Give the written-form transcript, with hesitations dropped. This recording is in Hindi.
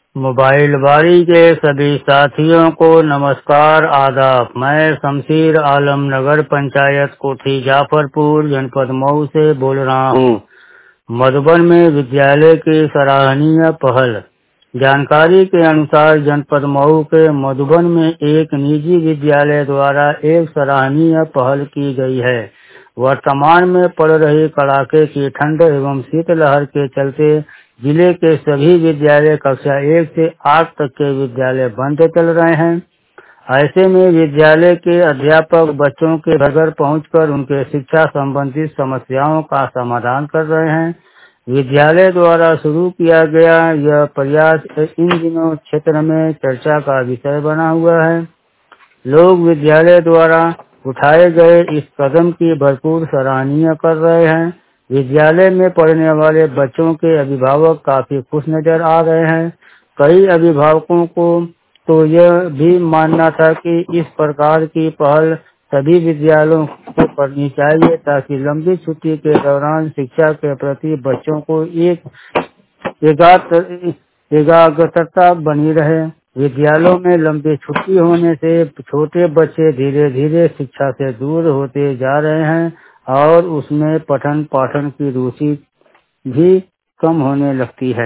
मोबाइल बारी के सभी साथियों को नमस्कार आदाब। मैं शमशीर आलम नगर पंचायत कोठी जाफरपुर जनपद मऊ से बोल रहा हूँ। मधुबन में विद्यालय की सराहनीय पहल। जानकारी के अनुसार जनपद मऊ के मधुबन में एक निजी विद्यालय द्वारा एक सराहनीय पहल की गई है। वर्तमान में पड़ रही कड़ाके की ठंड एवं शीतलहर के चलते जिले के सभी विद्यालय कक्षा 1 से 8 तक के विद्यालय बंद चल रहे हैं। ऐसे में विद्यालय के अध्यापक बच्चों के घर घर पहुंचकर उनके शिक्षा संबंधित समस्याओं का समाधान कर रहे हैं। विद्यालय द्वारा शुरू किया गया यह प्रयास इन दिनों क्षेत्र में चर्चा का विषय बना हुआ है। लोग विद्यालय द्वारा उठाए गए इस कदम की भरपूर सराहनीय कर रहे हैं। विद्यालय में पढ़ने वाले बच्चों के अभिभावक काफी खुश नजर आ रहे हैं। कई अभिभावकों को तो यह भी मानना था कि इस प्रकार की पहल सभी विद्यालयों को करनी चाहिए ताकि लंबी छुट्टी के दौरान शिक्षा के प्रति बच्चों को एकाग्रता बनी रहे। विद्यालयों में लंबी छुट्टी होने से छोटे बच्चे धीरे धीरे शिक्षा से दूर होते जा रहे हैं और उसमें पठन पाठन की रुचि भी कम होने लगती है।